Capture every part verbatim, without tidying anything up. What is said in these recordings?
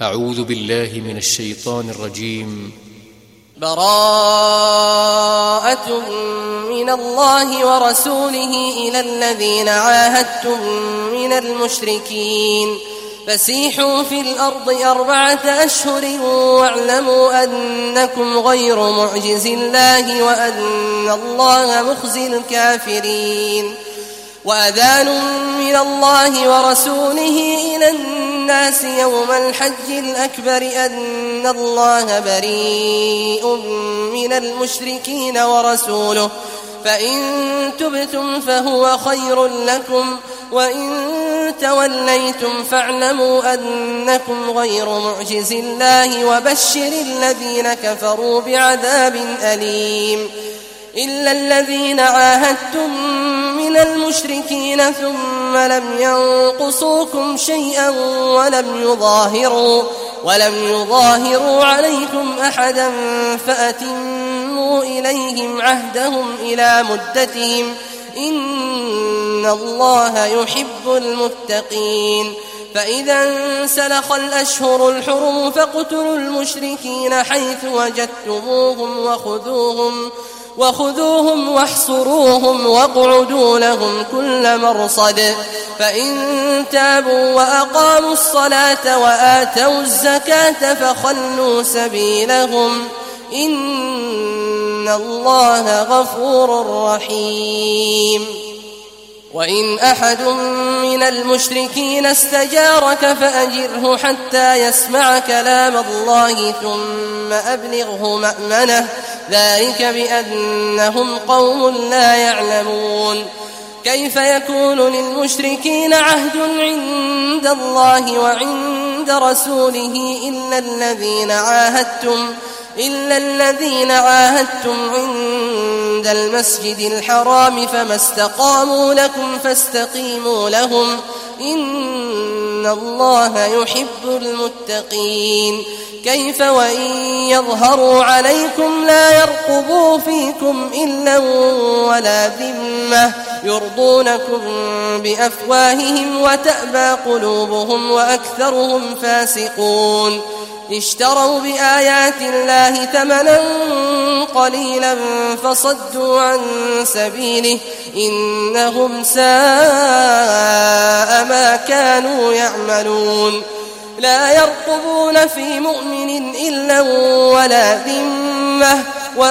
أعوذ بالله من الشيطان الرجيم. براءة من الله ورسوله إلى الذين عاهدتم من المشركين فسيحوا في الأرض أربعة أشهر واعلموا أنكم غير معجز الله وأن الله مخزي الكافرين. وأذان من الله ورسوله إلى الناس يوم الحج الأكبر أن الله بريء من المشركين ورسوله فإن تبتم فهو خير لكم وإن توليتم فاعلموا أنكم غير معجز الله وبشر الذين كفروا بعذاب أليم. إلا الذين عاهدتم من المشركين ثم لم ينقصوكم شيئا ولم يظاهروا ولم يظاهروا عليكم أحدا فأتموا إليهم عهدهم إلى مدتهم إن الله يحب المتقين. فإذا انسلخ الأشهر الحرم فاقتلوا المشركين حيث وجدتموهم وخذوهم وخذوهم واحصروهم واقعدوا لهم كل مرصد فإن تابوا وأقاموا الصلاة وآتوا الزكاة فخلوا سبيلهم إن الله غفور رحيم. وإن أحد من المشركين استجارك فأجره حتى يسمع كلام الله ثم أبلغه مأمنه ذلك بأنهم قوم لا يعلمون. كيف يكون للمشركين عهد عند الله وعند رسوله إلا الذين عاهدتم إلا الذين عاهدتم عند المسجد الحرام فما استقاموا لكم فاستقيموا لهم إن الله يحب المتقين. كيف وإن يظهروا عليكم لا يرقبوا فيكم إلا ولا ذمة يرضونكم بأفواههم وتأبى قلوبهم وأكثرهم فاسقون. اشتروا بآيات الله ثمنا قليلا فصدوا عن سبيله إنهم ساء ما كانوا يعملون. لا يرقبون في مؤمن إلا ولا ذمة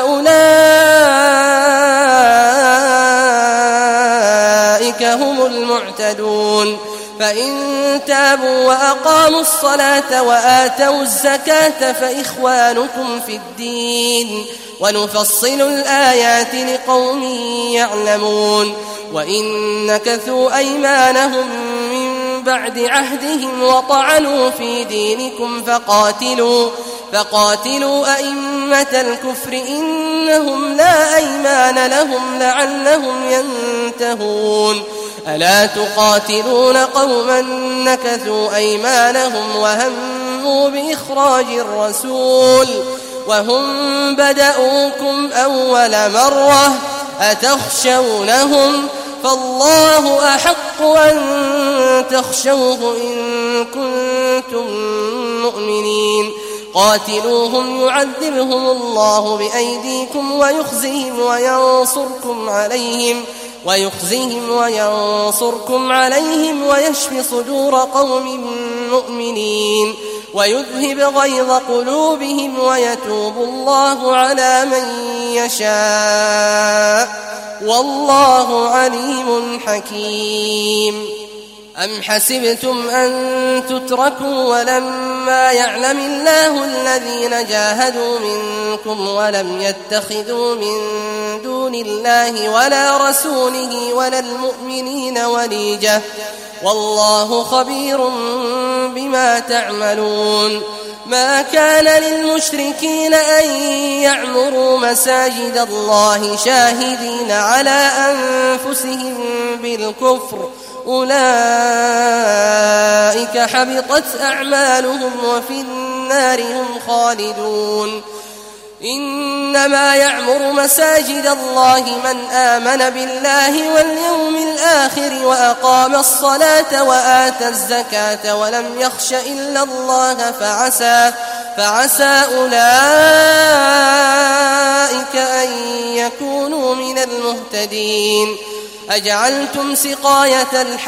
وأولئك هم المعتدون. فإن تابوا وأقاموا الصلاة وآتوا الزكاة فإخوانكم في الدين ونفصل الآيات لقوم يعلمون. وإن نكثوا أيمانهم من بعد عهدهم وطعنوا في دينكم فقاتلوا فقاتلوا أئمة الكفر إنهم لا أيمان لهم لعلهم ينتهون. ألا تقاتلون قوما نكثوا أيمانهم وهموا بإخراج الرسول وهم بدأوكم أول مرة أتخشونهم فالله أحق أن تخشوه إن كنتم مؤمنين. قاتلوهم يعذبهم الله بأيديكم ويخزهم وينصركم عليهم ويخزهم وينصركم عليهم ويشفي صدور قوم مؤمنين ويذهب غيظ قلوبهم ويتوب الله على من يشاء والله عليم حكيم. أم حسبتم أن تتركوا ولما يعلم الله الذين جاهدوا منكم ولم يتخذوا من دون الله ولا رسوله ولا المؤمنين وليجة والله خبير بما تعملون. ما كان للمشركين أن يعمروا مساجد الله شاهدين على أنفسهم بالكفر أولئك حبطت أعمالهم وفي النار هم خالدون. إنما يعمر مساجد الله من آمن بالله واليوم الآخر وأقام الصلاة وآتى الزكاة ولم يخش إلا الله فعسى, فعسى أولئك أن يكونوا من المهتدين. أجعلتم سقاية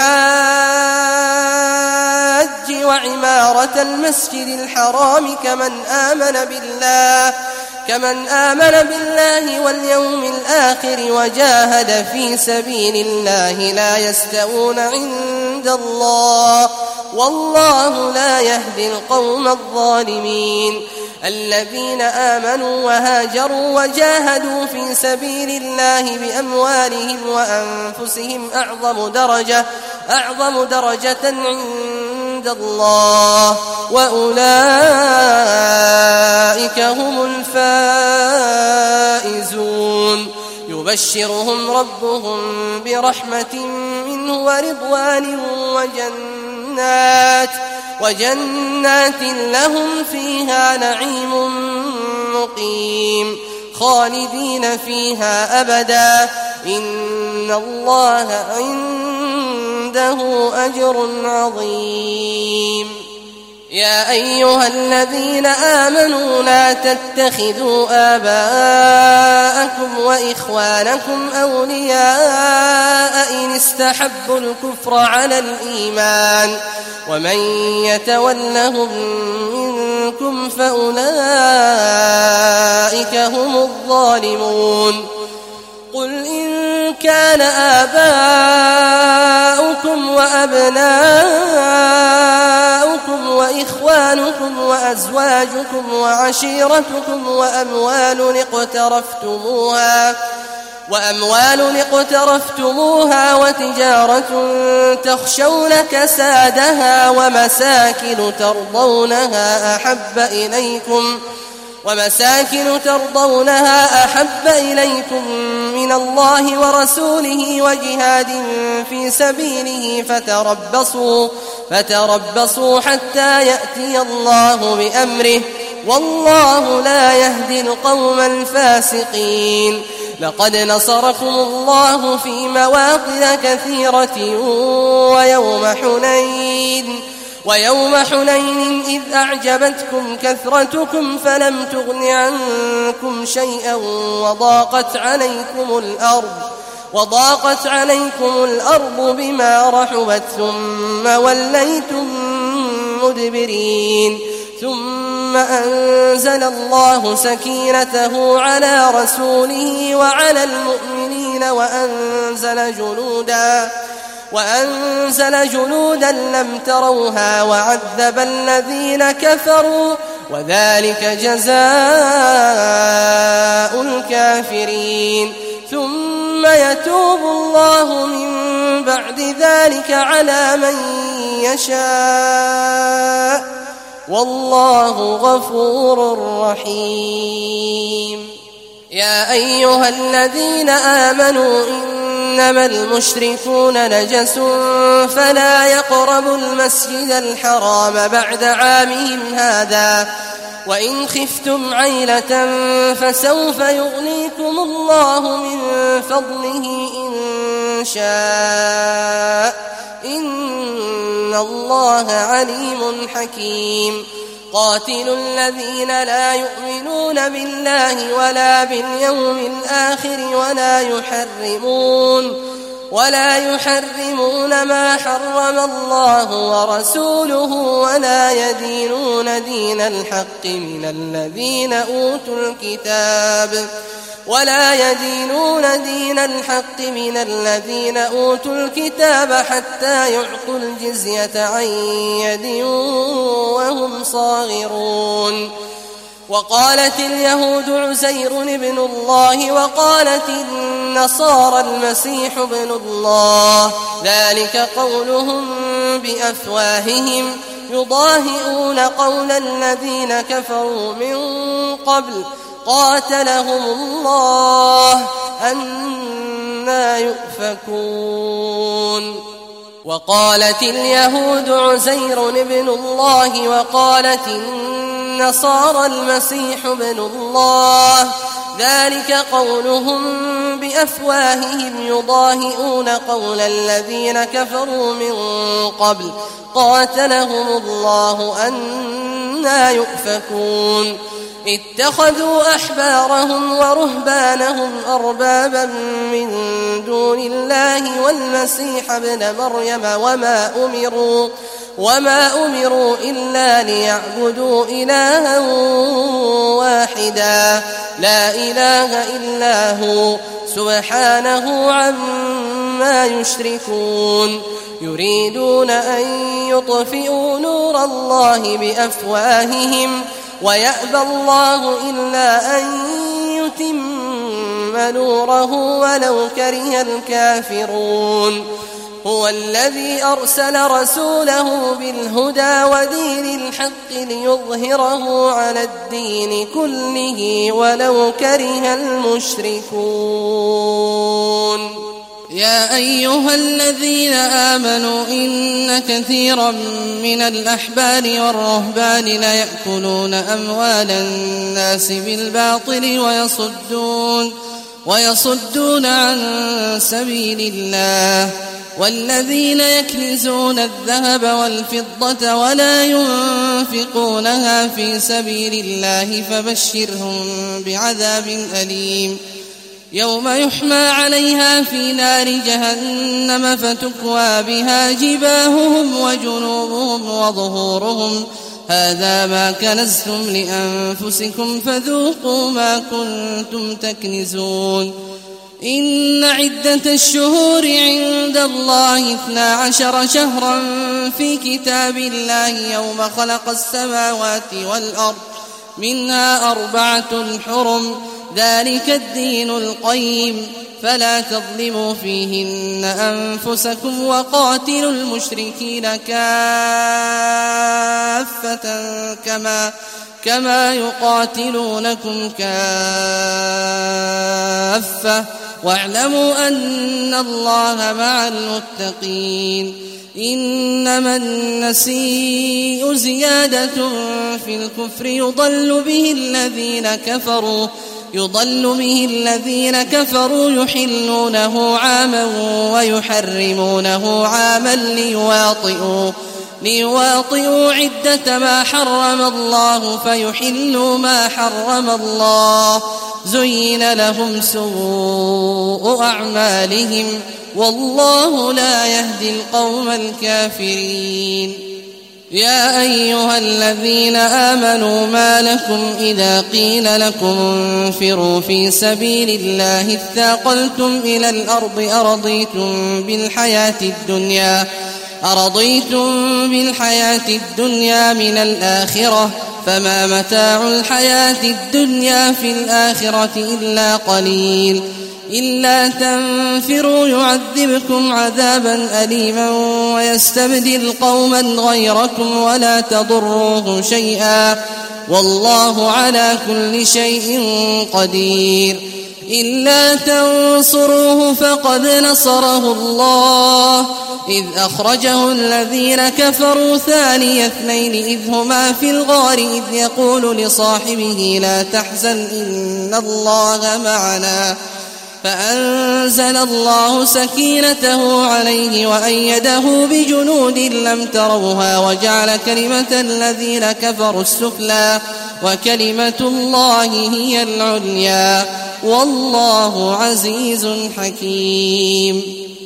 الحاج وعمارة المسجد الحرام كمن آمن بالله كمن آمن بالله واليوم الآخر وجاهد في سبيل الله لا يستوون عند الله والله لا يهدي القوم الظالمين. الذين آمنوا وهاجروا وجاهدوا في سبيل الله بأموالهم وأنفسهم أعظم درجة, أعظم درجة عند الله وأولئك هم الفائزون. يبشرهم ربهم برحمة منه ورضوان وجنات وجنات لهم فيها نعيم مقيم خالدين فيها أبدا إن الله عنده أجر عظيم. يا أيها الذين آمنوا لا تتخذوا آباءكم وإخوانكم أولياء إن استحبوا الكفر على الإيمان ومن يتولهم منكم فأولئك هم الظالمون. قل إن كان آباؤكم وأبناؤكم وإخوانكم وأزواجكم وعشيرتكم وأموال اقترفتموها وأموال اقترفتموها وتجارة تخشون كسادها ومساكن ترضونها أحب إليكم ومساكن ترضونها أحب إليكم من الله ورسوله وجهاد في سبيله فتربصوا فتربصوا حتى يأتي الله بأمره والله لا يهدي القوم الفاسقين. لقد نصركم الله في مواطن كثيرة ويوم حنين ويوم حنين إذ أعجبتكم كثرتكم فلم تغن عنكم شيئا وضاقت عليكم الأرض وضاقت عليكم الأرض بما رحبت ثم وليتم مدبرين. ثم أنزل الله سكينته على رسوله وعلى المؤمنين وأنزل جنودا وأنزل جنودا لم تروها وعذب الذين كفروا وذلك جزاء الكافرين. ثم يتوب الله من بعد ذلك على من يشاء والله غفور رحيم. يا أيها الذين آمنوا إنما المشركون نجس فلا يقربوا المسجد الحرام بعد عامهم هذا وإن خفتم عيلة فسوف يغنيكم الله من فضله إن شاء إن الله عليم حكيم. قاتلوا الذين لا يؤمنون بالله ولا باليوم الآخر ولا يحرمون ولا يحرمون ما حرم الله ورسوله ولا يدينون دين الحق من الذين أوتوا الكتاب ولا يدينون دين الحق من الذين أوتوا الكتاب حتى يعطوا الجزية عن يد وهم صاغرون. وقالت اليهود عزير ابن الله وقالت النصارى المسيح ابن الله ذلك قولهم بأفواههم يضاهئون قول الذين كفروا من قبل قاتلهم الله أنى يؤفكون. وقالت اليهود عزير ابن الله وقالت النصارى المسيح ابن الله ذلك قولهم بأفواههم يضاهئون قول الذين كفروا من قبل قاتلهم الله أنى يؤفكون اتخذوا أحبارهم ورهبانهم أربابا من دون الله والمسيح ابن مريم وما أمروا وما أمروا إلا ليعبدوا إلها واحدا لا إله إلا هو سبحانه عما يشركون يريدون أن يطفئوا نور الله بأفواههم ويأبى الله إلا أن يتم نوره ولو كره الكافرون هو الذي أرسل رسوله بالهدى ودين الحق ليظهره على الدين كله ولو كره المشركون يا أيها الذين آمنوا إن كثيرا من الأحبار والرهبان ليأكلون أموال الناس بالباطل ويصدون ويصدون عن سبيل الله والذين يكنزون الذهب والفضة ولا ينفقونها في سبيل الله فبشرهم بعذاب أليم يوم يحمى عليها في نار جهنم فتكوى بها جباههم وجنوبهم وظهورهم هذا ما كنزتم لأنفسكم فذوقوا ما كنتم تكنزون إن عدة الشهور عند الله اثنا عشر شهرا في كتاب الله يوم خلق السماوات والأرض منها أربعة حرم ذلك الدين القيم فلا تظلموا فيهن أنفسكم وقاتلوا المشركين كافة كما كما يقاتلونكم كافة واعلموا أن الله مع المتقين إنما النسيء زيادة في الكفر يضل به الذين كفروا يضل به الذين كفروا يحلونه عاما ويحرمونه عاما ليواطئوا ليواطئوا عدة ما حرم الله فيحلوا ما حرم الله زين لهم سوء أعمالهم والله لا يهدي القوم الكافرين يا أيها الذين آمنوا ما لكم إذا قيل لكم انفروا في سبيل الله اثاقلتم إلى الأرض أرضيتم بالحياة الدنيا أرضيتم بالحياة الدنيا من الآخرة فما متاع الحياة الدنيا في الآخرة إلا قليل إلا تنفروا يعذبكم عذابا أليما ويستبدل قوما غيركم ولا تضروه شيئا والله على كل شيء قدير إلا تنصروه فقد نصره الله إذ أخرجه الذين كفروا ثاني اثنين إذ هما في الغار إذ يقول لصاحبه لا تحزن إن الله معنا فأنزل الله سكينته عليه وأيده بجنود لم تروها وجعل كلمة الذين كفروا السفلى وكلمة الله هي العليا والله عزيز حكيم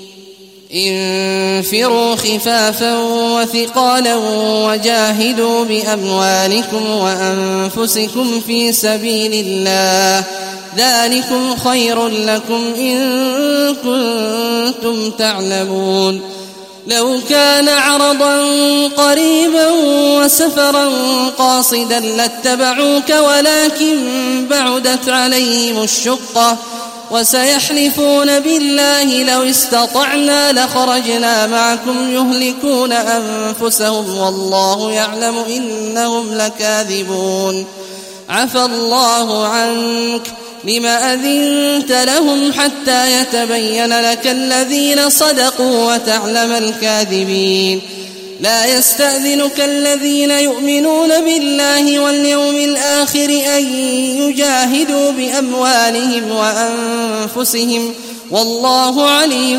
انفروا خفافا وثقالا وجاهدوا بأموالكم وأنفسكم في سبيل الله ذلكم خير لكم إن كنتم تعلمون لو كان عرضا قريبا وسفرا قاصدا لاتبعوك ولكن بعدت عليهم الشقة وسيحلفون بالله لو استطعنا لخرجنا معكم يهلكون أنفسهم والله يعلم إنهم لكاذبون عفى الله عنك لم أذنت لهم حتى يتبين لك الذين صدقوا وتعلم الكاذبين لا يستأذنك الذين يؤمنون بالله واليوم الآخر أن يجاهدوا بأموالهم وأنفسهم والله عليم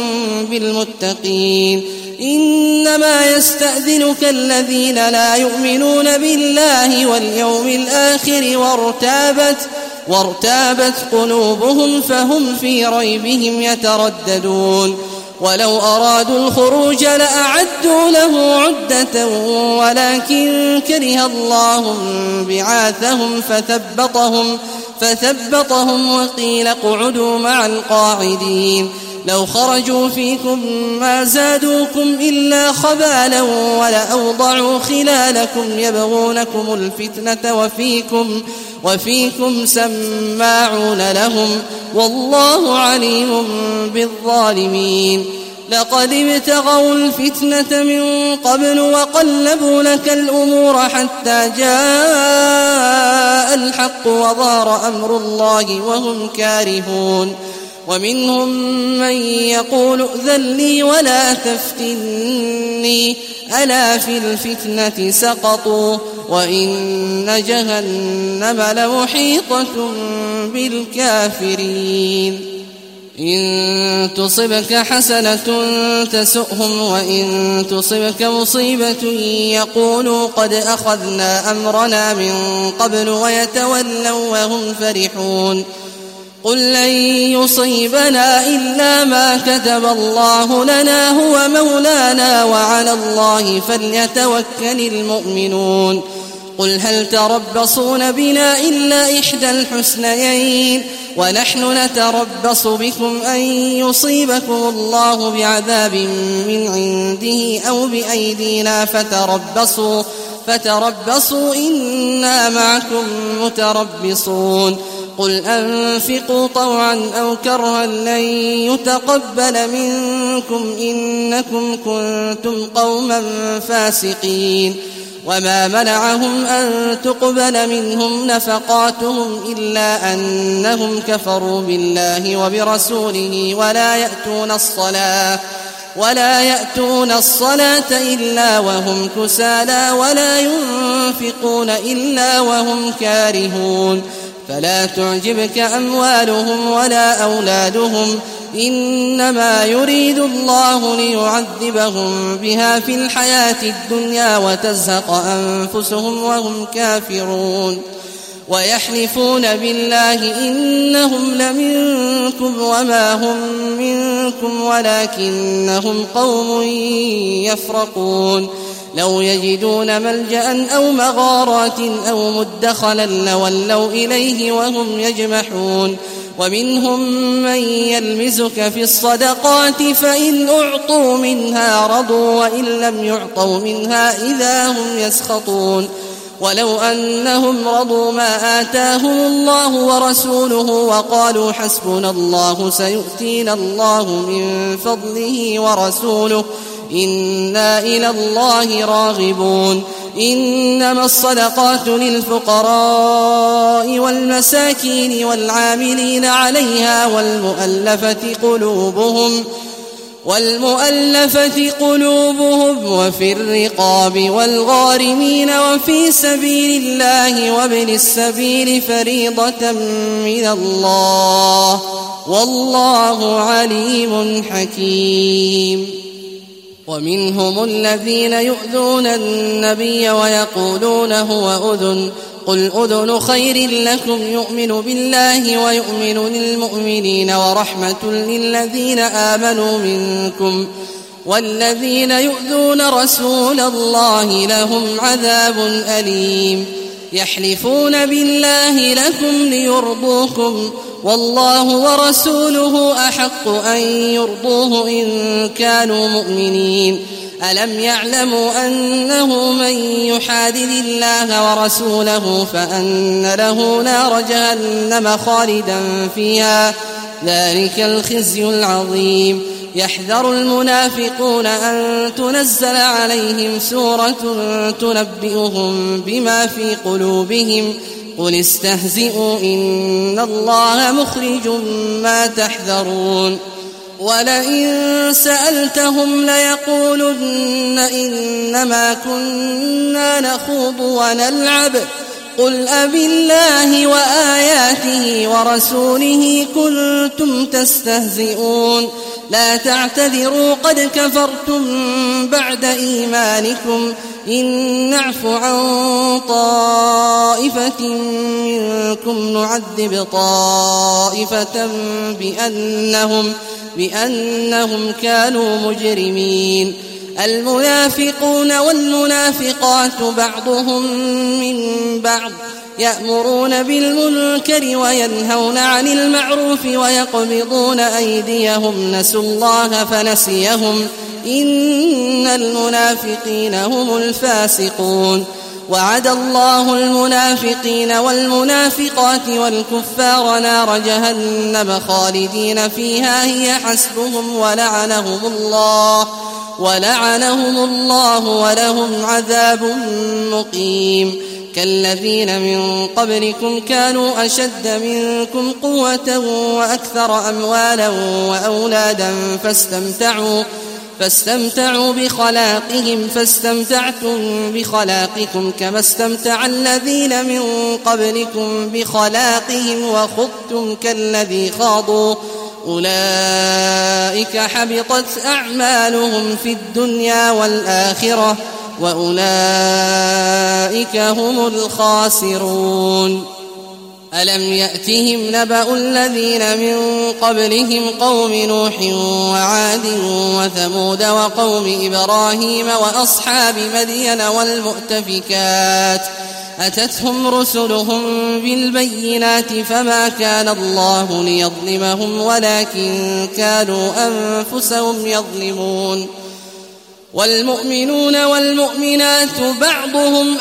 بالمتقين. إنما يستأذنك الذين لا يؤمنون بالله واليوم الآخر وارتابت, وارتابت قلوبهم فهم في ريبهم يترددون. ولو أرادوا الخروج لأعدوا له عدة ولكن كره الله بعاثهم فثبطهم, فثبطهم وقيل اقعدوا مع القاعدين. لو خرجوا فيكم ما زادوكم إلا خبالا ولأوضعوا خلالكم يبغونكم الفتنة وفيكم, وفيكم سماعون لهم والله عليم بالظالمين. لقد ابتغوا الفتنة من قبل وقلبوا لك الأمور حتى جاء الحق وظهر أمر الله وهم كارهون. ومنهم من يقول ائذن لي ولا تفتني ألا في الفتنة سقطوا وإن جهنم لمحيطة بالكافرين. إن تصبك حسنة تسؤهم وإن تصبك مصيبة يقولوا قد أخذنا أمرنا من قبل ويتولوا وهم فرحون. قل لن يصيبنا إلا ما كتب الله لنا هو مولانا وعلى الله فليتوكل المؤمنون. قل هل تربصون بنا إلا إحدى الحسنيين ونحن نتربص بكم أن يصيبكم الله بعذاب من عنده أو بأيدينا فتربصوا, فتربصوا إنا معكم متربصون. قل أنفقوا طوعا أو كرها لن يتقبل منكم إنكم كنتم قوما فاسقين. وما منعهم أن تقبل منهم نفقاتهم إلا أنهم كفروا بالله وبرسوله ولا يأتون الصلاة ولا يأتون الصلاة إلا وهم كسالى ولا ينفقون إلا وهم كارهون. فلا تعجبك أموالهم ولا أولادهم إنما يريد الله ليعذبهم بها في الحياة الدنيا وتزهق أنفسهم وهم كافرون. ويحلفون بالله إنهم لمنكم وما هم منكم ولكنهم قوم يفرقون. لو يجدون ملجأ أو مغارات أو مدخلا لولوا إليه وهم يجمحون. ومنهم من يلمزك في الصدقات فإن أعطوا منها رضوا وإن لم يعطوا منها إذا هم يسخطون. ولو أنهم رضوا ما آتاهم الله ورسوله وقالوا حسبنا الله سيؤتينا الله من فضله ورسوله إنا إلى الله راغبون. إنما الصدقات للفقراء والمساكين والعاملين عليها والمؤلفة قلوبهم والمؤلفة قلوبهم وفي الرقاب والغارمين وفي سبيل الله وابن السبيل فريضة من الله والله عليم حكيم. ومنهم الذين يؤذون النبي ويقولون هو أذن قل أذن خير لكم يؤمن بالله ويؤمن للمؤمنين ورحمة للذين آمنوا منكم والذين يؤذون رسول الله لهم عذاب أليم. يحلفون بالله لكم ليرضوكم والله ورسوله أحق أن يرضوه إن كانوا مؤمنين. ألم يعلموا أنه من يحادد الله ورسوله فأن له نار جهنم خالدا فيها ذلك الخزي العظيم. يحذر المنافقون أن تنزل عليهم سورة تنبئهم بما في قلوبهم قل استهزئوا إن الله مخرج ما تحذرون. ولئن سألتهم ليقولن إنما كنا نخوض ونلعب قل أبالله وآياته ورسوله كنتم تستهزئون لا تعتذروا قد كفرتم بعد إيمانكم إن نعف عن طائفة منكم نعذب طائفة بأنهم, بأنهم كانوا مجرمين المنافقون والمنافقات بعضهم من بعض يأمرون بالمنكر وينهون عن المعروف ويقبضون أيديهم نسوا الله فنسيهم إن المنافقين هم الفاسقون وعد الله المنافقين والمنافقات والكفار نار جهنم خالدين فيها هي حسبهم ولعنهم الله ولعنهم الله ولهم عذاب مقيم كالذين من قبلكم كانوا أشد منكم قوة وأكثر أموالا وأولادا فاستمتعوا فاستمتعوا بخلاقهم فاستمتعتم بخلاقكم كما استمتع الذين من قبلكم بخلاقهم وخضتم كالذي خاضوا أولئك حبطت أعمالهم في الدنيا والآخرة وأولئك هم الخاسرون ألم يأتهم نبأ الذين من قبلهم قوم نوح وعاد وثمود وقوم إبراهيم وأصحاب مدين والمؤتفكات أتتهم رسلهم بالبينات فما كان الله ليظلمهم ولكن كانوا أنفسهم يظلمون والمؤمنون والمؤمنات بعضهم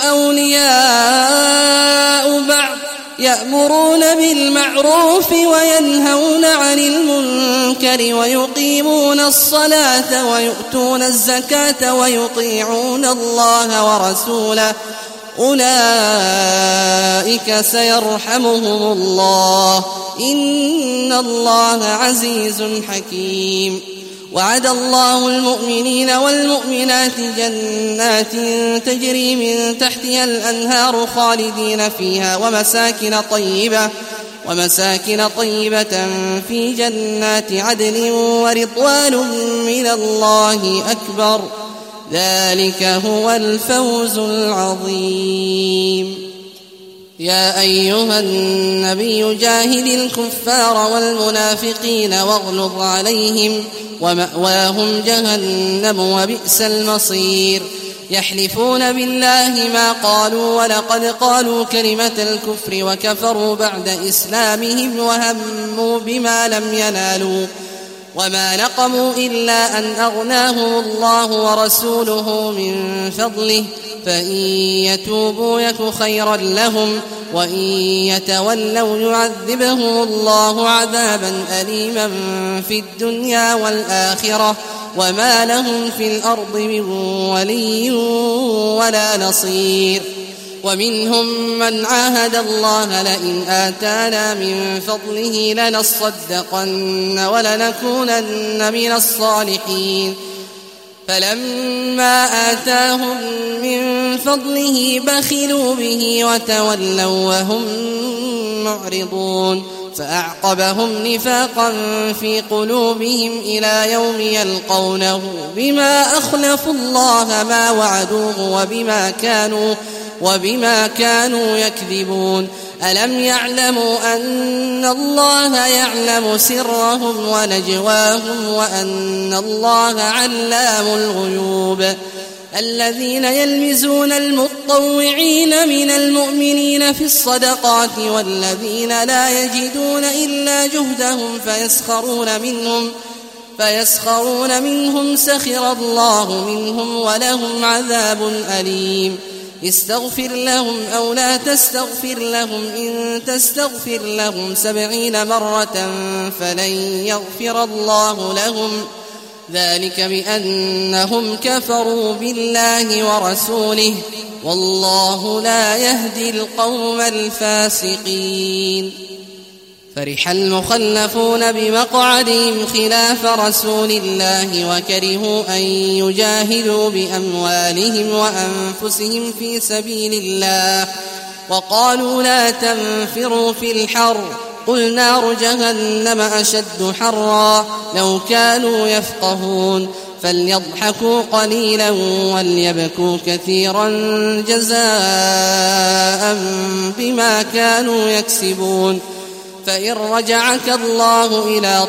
أولياء بعض يأمرون بالمعروف وينهون عن المنكر ويقيمون الصلاة ويؤتون الزكاة ويطيعون الله ورسوله أولئك سيرحمهم الله إن الله عزيز حكيم وعد الله المؤمنين والمؤمنات جنات تجري من تحتها الأنهار خالدين فيها ومساكن طيبة ومساكن طيبة في جنات عدن ورضوان من الله أكبر ذلك هو الفوز العظيم يا أيها النبي جاهد الكفار والمنافقين واغلظ عليهم ومأواهم جهنم وبئس المصير يحلفون بالله ما قالوا ولقد قالوا كلمة الكفر وكفروا بعد إسلامهم وهموا بما لم ينالوا وما نقموا إلا أن أغناهم الله ورسوله من فضله فإن يتوبوا يك خيرا لهم وإن يتولوا يعذبهم الله عذابا أليما في الدنيا والآخرة وما لهم في الأرض من ولي ولا نصير ومنهم من عاهد الله لئن آتانا من فضله لنصدقن ولنكونن من الصالحين فلما آتاهم من فضله بخلوا به وتولوا وهم معرضون فأعقبهم نفاقا في قلوبهم إلى يوم يلقونه بما أخلفوا الله ما وعدوه وبما كانوا وبما كانوا يكذبون ألم يعلموا أن الله يعلم سرهم ونجواهم وأن الله علام الغيوب الذين يلمزون المطوعين من المؤمنين في الصدقات والذين لا يجدون إلا جهدهم فيسخرون منهم فيسخرون منهم سخر الله منهم ولهم عذاب أليم استغفر لهم أو لا تستغفر لهم إن تستغفر لهم سبعين مرة فلن يغفر الله لهم ذلك بأنهم كفروا بالله ورسوله والله لا يهدي القوم الفاسقين فرح المخلفون بمقعدهم خلاف رسول الله وكرهوا أن يجاهدوا بأموالهم وأنفسهم في سبيل الله وقالوا لا تنفروا في الحر قل نار جهنم أشد حرا لو كانوا يفقهون فليضحكوا قليلا وليبكوا كثيرا جزاء بما كانوا يكسبون فإن رجعك الله إلى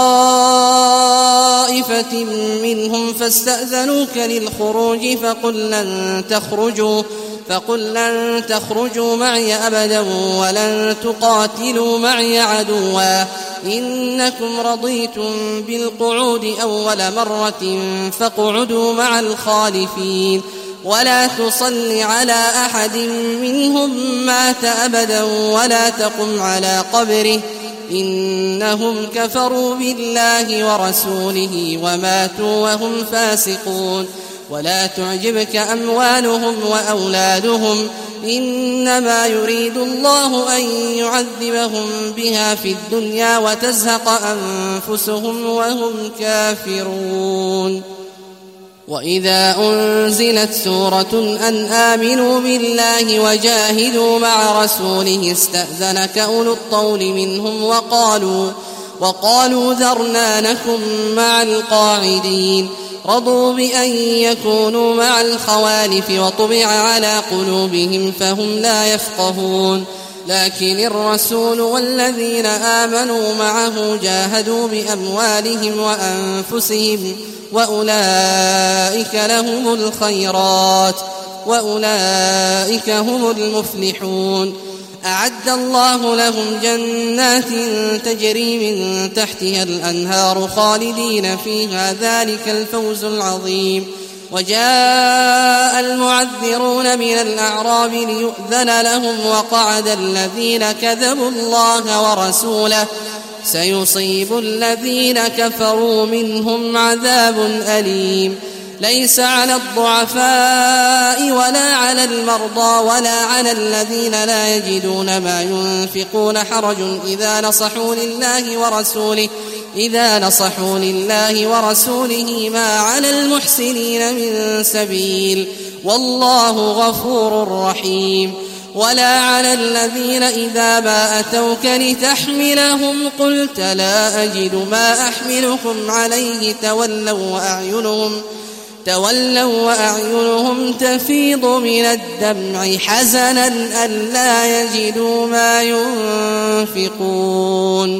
طائفة منهم فاستأذنوك للخروج فقل لن تخرجوا فقل لن تخرجوا معي أبدا ولن تقاتلوا معي عدوا إنكم رضيتم بالقعود أول مرة فاقعدوا مع الخالفين ولا تصل على أحد منهم مات أبدا ولا تقم على قبره إنهم كفروا بالله ورسوله وماتوا وهم فاسقون ولا تعجبك أموالهم وأولادهم إنما يريد الله أن يعذبهم بها في الدنيا وتزهق أنفسهم وهم كافرون وإذا أنزلت سورة أن آمنوا بالله وجاهدوا مع رسوله استأذنك أولو الطول منهم وقالوا, وقالوا ذرنا نكن مع القاعدين رضوا بأن يكونوا مع الخوالف وطبع على قلوبهم فهم لا يفقهون لكن الرسول والذين آمنوا معه جاهدوا بأموالهم وأنفسهم وأولئك لهم الخيرات وأولئك هم المفلحون أعد الله لهم جنات تجري من تحتها الأنهار خالدين فيها ذلك الفوز العظيم وجاء المعذرون من الأعراب ليؤذن لهم وقعد الذين كذبوا الله ورسوله سيصيب الذين كفروا منهم عذاب أليم ليس على الضعفاء ولا على المرضى ولا على الذين لا يجدون ما ينفقون حرج إذا نصحوا لله ورسوله إذا نصحوا لله ورسوله ما على المحسنين من سبيل والله غفور رحيم ولا على الذين إذا ما أتوك لتحملهم قلت لا أجد ما أحملكم عليه تولوا وأعينهم تولوا وأعينهم تفيض من الدمع حزنا ألا يجدوا ما ينفقون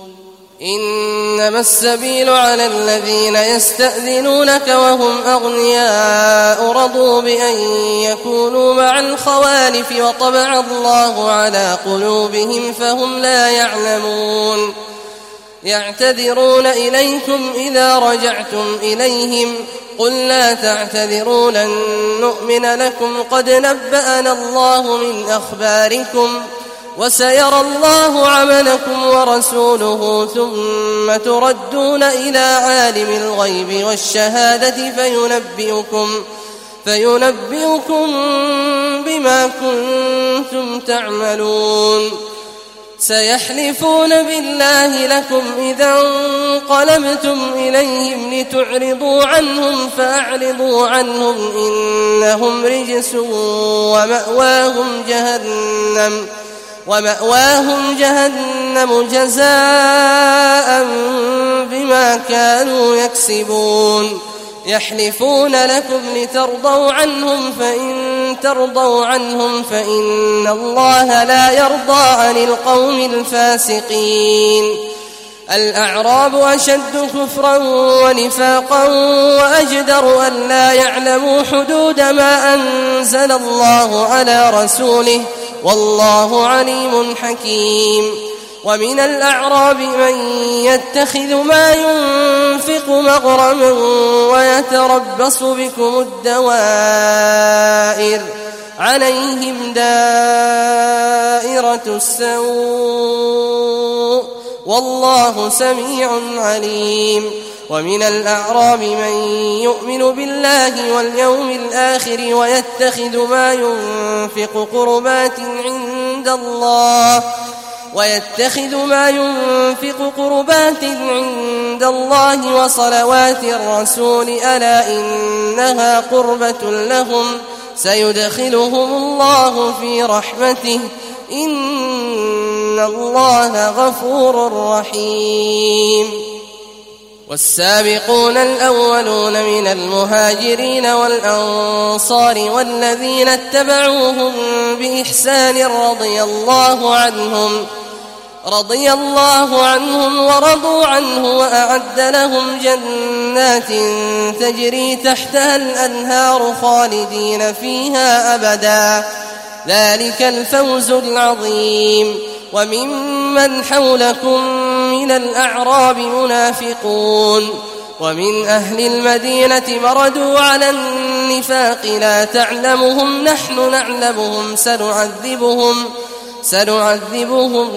إنما السبيل على الذين يستأذنونك وهم أغنياء رضوا بأن يكونوا مع الخوالف وطبع الله على قلوبهم فهم لا يعلمون يعتذرون إليكم إذا رجعتم إليهم قل لا تعتذروا لن نؤمن لكم قد نبأنا الله من أخباركم وسيرى الله عملكم ورسوله ثم تردون إلى عالم الغيب والشهادة فينبئكم, فينبئكم بما كنتم تعملون سيحلفون بالله لكم إذا انقلبتم إليهم لتعرضوا عنهم فأعرضوا عنهم إنهم رجس ومأواهم جهنم ومأواهم جهنم جزاء بما كانوا يكسبون يحلفون لكم لترضوا عنهم فإن ترضوا عنهم فإن الله لا يرضى عن القوم الفاسقين الأعراب أشد كفرا ونفاقا وأجدر أن لا يعلموا حدود ما أنزل الله على رسوله والله عليم حكيم ومن الأعراب من يتخذ ما ينفق مغرما ويتربص بكم الدوائر عليهم دائرة السوء والله سميع عليم ومن الأعراب من يؤمن بالله واليوم الآخر ويتخذ ما ينفق قربات عند الله ويتخذ ما ينفق قربات عند الله وصلوات الرسول ألا إنها قربة لهم سيدخلهم الله في رحمته إن الله غفور رحيم والسابقون الأولون من المهاجرين والأنصار والذين اتبعوهم بإحسان رضي الله عنهم رضي الله عنهم ورضوا عنه وأعد لهم جنات تجري تحتها الأنهار خالدين فيها أبدا ذلك الفوز العظيم وممن حولكم من الأعراب منافقون ومن أهل المدينة مردوا على النفاق لا تعلمهم نحن نعلمهم سنعذبهم سنعذبهم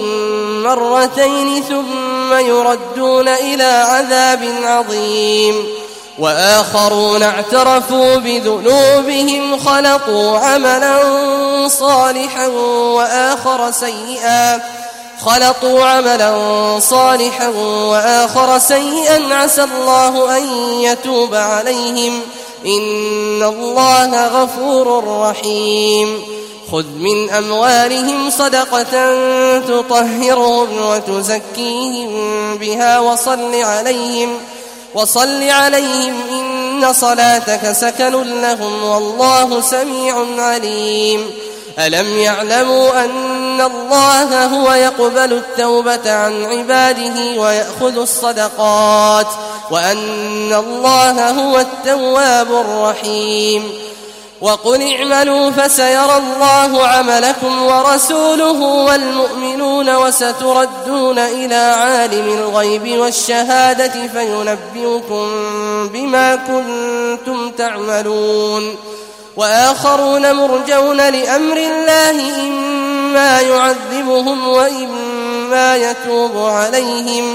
مرتين ثم يردون إلى عذاب عظيم وآخرون اعترفوا بذنوبهم خلطوا عملا صالحا وآخر سيئا خلطوا عملا صالحا وآخر سيئا عسى الله أن يتوب عليهم إن الله غفور رحيم خذ من أموالهم صدقة تطهرهم وتزكيهم بها وصل عليهم وصل عليهم إن صلاتك سكن لهم والله سميع عليم ألم يعلموا أن الله هو يقبل التوبة عن عباده ويأخذ الصدقات وأن الله هو التواب الرحيم وقل اعملوا فسيرى الله عملكم ورسوله والمؤمنون وستردون إلى عالم الغيب والشهادة فينبئكم بما كنتم تعملون وآخرون مرجون لأمر الله إما يعذبهم وإما يتوب عليهم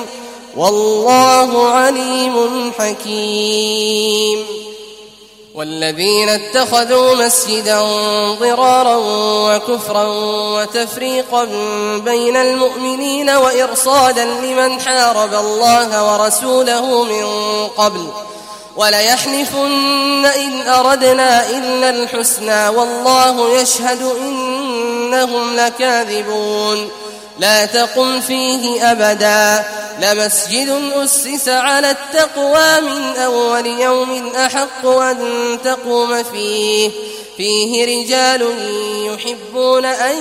والله عليم حكيم والذين اتخذوا مسجدا ضرارا وكفرا وتفريقا بين المؤمنين وإرصادا لمن حارب الله ورسوله من قبل وليحلفن إن أردنا إلا الحسنى والله يشهد إنهم لكاذبون لا تقم فيه أبدا لمسجد أسس على التقوى من أول يوم أحق أن تقوم فيه فيه رجال يحبون أن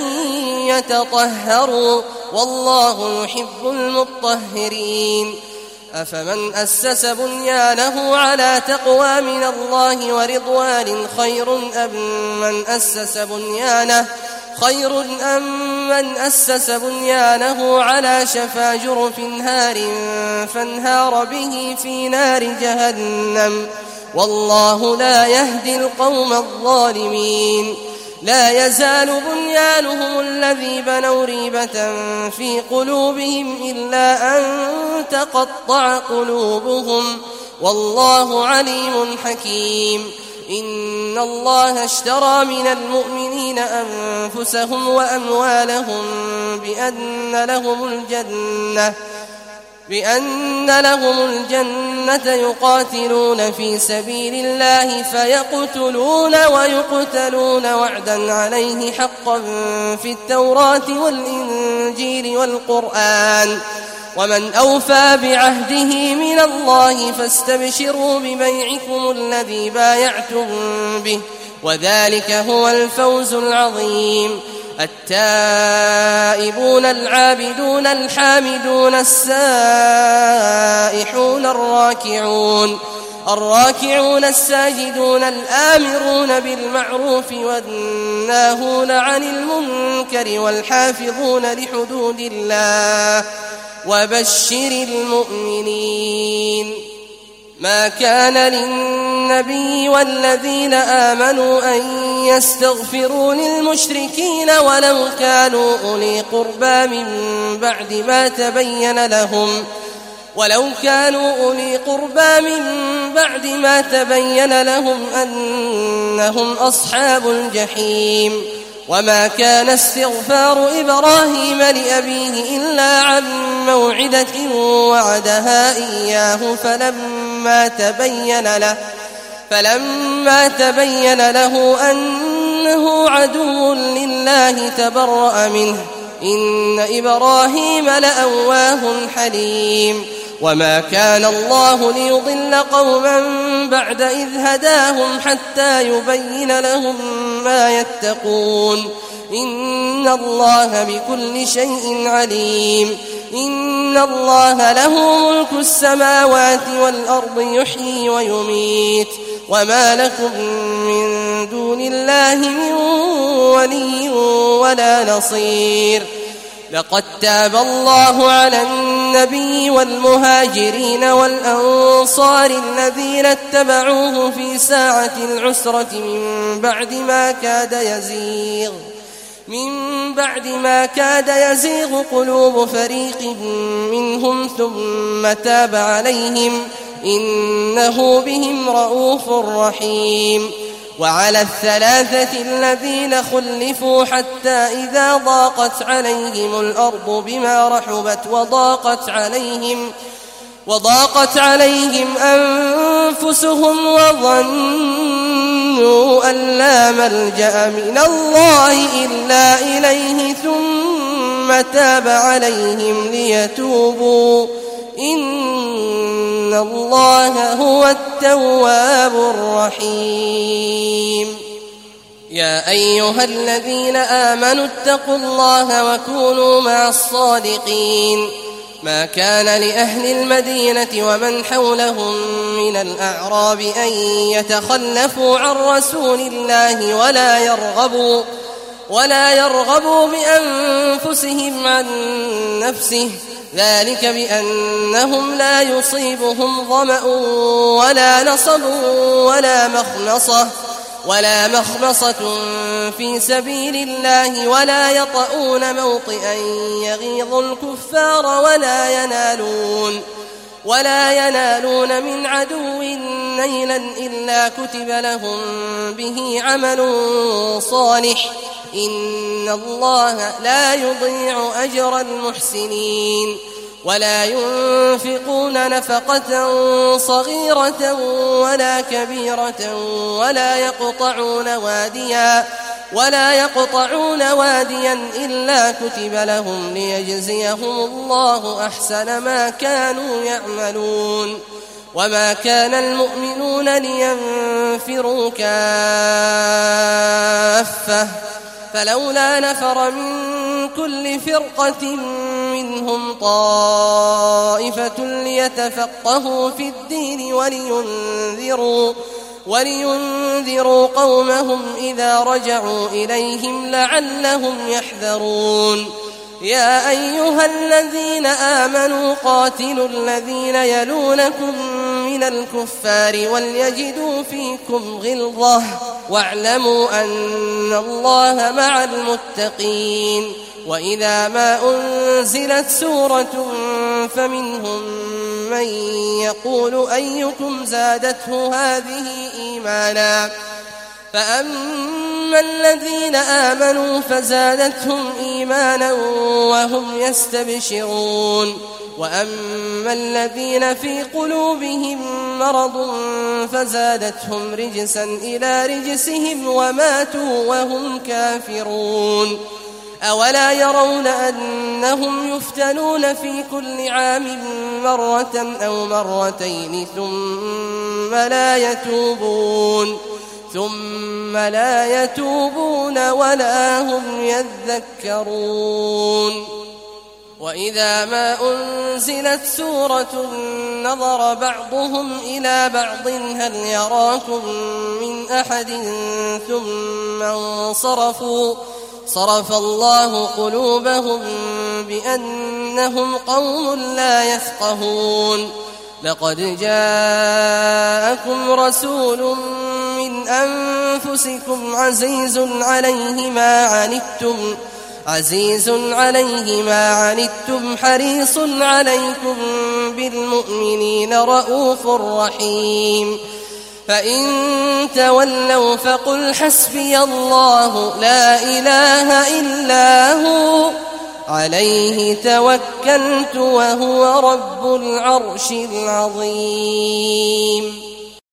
يتطهروا والله يحب المطهرين أفمن أسس بنيانه على تقوى من الله ورضوان خير أم من أسس بنيانه خير أم من أسس بنيانه على شفا جرف نهار فانهار به في نار جهنم والله لا يهدي القوم الظالمين لا يزال بنيانهم الذي بنوا ريبة في قلوبهم إلا أن تقطع قلوبهم والله عليم حكيم إن الله اشترى من المؤمنين أنفسهم وأموالهم بأن لهم الجنة بأن لهم الجنة يقاتلون في سبيل الله فيقتلون ويقتلون وعدا عليه حقا في التوراة والإنجيل والقرآن ومن أوفى بعهده من الله فاستبشروا ببيعكم الذي بايعتم به وذلك هو الفوز العظيم التائبون العابدون الحامدون السائحون الراكعون الراكعون الساجدون الآمرون بالمعروف والناهون عن المنكر والحافظون لحدود الله وبشر المؤمنين ما كان للنبي والذين آمنوا أن يستغفروا للمشركين ولو كانوا أولي قربى من بعد ما تبين لهم ولو كانوا أولي قربى من بعد ما تبين لهم أنهم أصحاب الجحيم وما كان استغفار إبراهيم لأبيه إلا عن موعدة وعدها إياه فلما تبين له فلما تبين له أنه عدو لله تبرأ منه إن إبراهيم لأواه حليم وما كان الله ليضل قوما بعد إذ هداهم حتى يبين لهم ما يتقون إن الله بكل شيء عليم إن الله له ملك السماوات والأرض يحيي ويميت وما لكم من دون الله من ولي ولا نصير لقد تاب الله على النبي والمهاجرين والأنصار الذين اتبعوه في ساعة العسرة من بعد ما كاد يزيغ من بعد ما كاد يزيغ قلوب فريق منهم ثم تاب عليهم إنه بهم رؤوف رحيم وعلى الثلاثة الذين خلفوا حتى إذا ضاقت عليهم الأرض بما رحبت وضاقت عليهم وضاقت عليهم أنفسهم وظنوا أن لا ملجأ من الله إلا إليه ثم تاب عليهم ليتوبوا إن الله هو التواب الرحيم يا أيها الذين آمنوا اتقوا الله وكونوا مع الصادقين ما كان لأهل المدينة ومن حولهم من الأعراب أن يتخلفوا عن رسول الله ولا يرغبوا ولا يرغبوا بأنفسهم عن نفسه ذلك بأنهم لا يصيبهم ظمأ ولا نصب ولا مخمصة ولا مخمصة في سبيل الله ولا يطؤون موطئا يغيظ الكفار ولا ينالون ولا ينالون من عدو نيلا إلا كتب لهم به عمل صالح إن الله لا يضيع أجر المحسنين ولا ينفقون نفقة صغيرة ولا كبيرة ولا يقطعون واديا ولا يقطعون واديا إلا كتب لهم ليجزيهم الله أحسن ما كانوا يعملون وما كان المؤمنون لينفروا كافة فلولا نفر من كل فرقة منهم طائفة ليتفقهوا في الدين ولينذروا ولينذروا قومهم إذا رجعوا إليهم لعلهم يحذرون يا أيها الذين آمنوا قاتلوا الذين يلونكم من الكفار وليجدوا فيكم غلظة واعلموا أن الله مع المتقين وإذا ما أنزلت سورة فمنهم من يقول أيكم زادته هذه إيمانا فأما الذين آمنوا فزادتهم إيمانا وهم يستبشرون وأما الذين في قلوبهم مرض فزادتهم رجسا إلى رجسهم وماتوا وهم كافرون أولا يرون أنهم يفتنون في كل عام مرة أو مرتين ثم لا يتوبون ثم لا يتوبون ولا هم يذكرون وإذا ما أنزلت سورة نظر بعضهم إلى بعض هل يراكم من أحد ثم انصرفوا صرف الله قلوبهم بأنهم قوم لا يفقهون لقد جاءكم رسول من أنفسكم عزيز عليه ما عنتم عزيز عليه ما عنتم حريص عليكم بالمؤمنين رؤوف رحيم فإن تولوا فقل حسبي الله لا إله إلا هو عليه توكلت وهو رب العرش العظيم.